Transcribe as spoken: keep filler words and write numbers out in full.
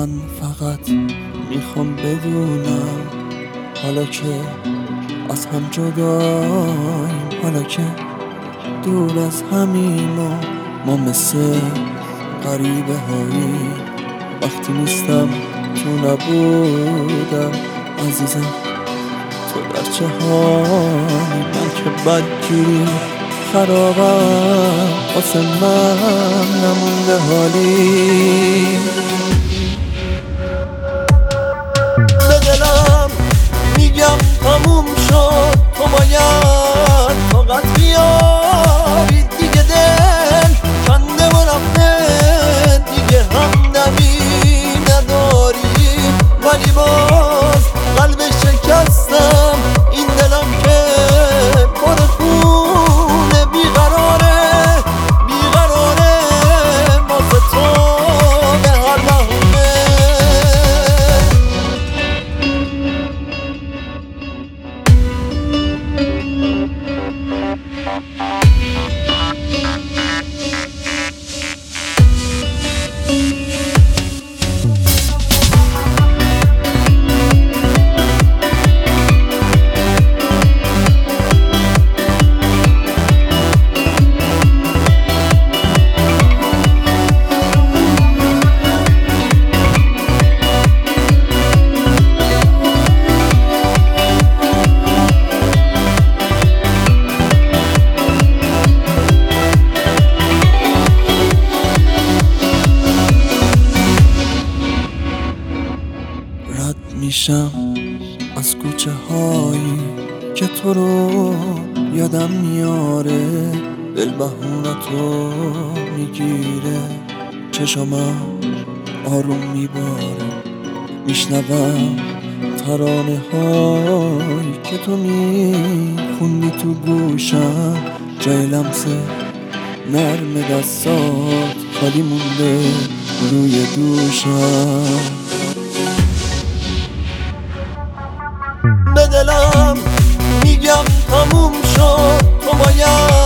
من فقط میخوام بدونم حالا که از هم جداییم، حالا که دور از همیم و ما مثل غریبه هایی، وقتی نیستم تو نبودم عزیزم تو در چه حالی؟ من که بدجوری خرابم واسه من نمونده حالی. به دلم میگم تموم شد، تو باید طاقت بیاری دیگه، دل کنده و رفته دیگه همدمی نداری، ولی باز قلب شکستم این دلم که پر خونه بیقراره بیقراره واسه تو به هر بهونه. میشم از کوچه هایی که تو رو یادم میاره، دل بهونتو میگیره، چشمم آروم میباره، میشنوم ترانه هایی که تو میخوندی تو گوشم، جای لمس نرم دستات خالی مونده روی دوشم. به دلم میگم تموم شد، تو باید